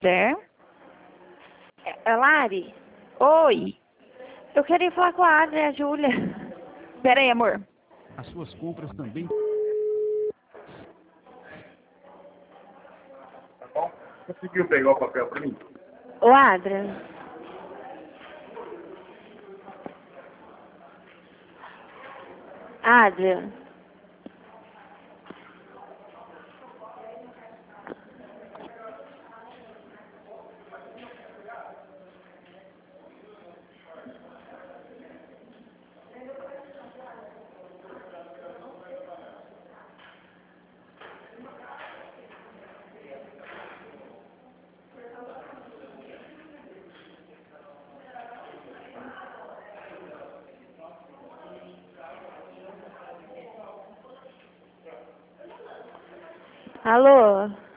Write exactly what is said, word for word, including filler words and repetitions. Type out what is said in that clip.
É? É Lari? Oi. Eu queria falar com a Adria, a Júlia. Pera aí, amor. As suas compras também. Tá bom? Conseguiu pegar o papel pra mim? Ô, Adria. Adria. Alô?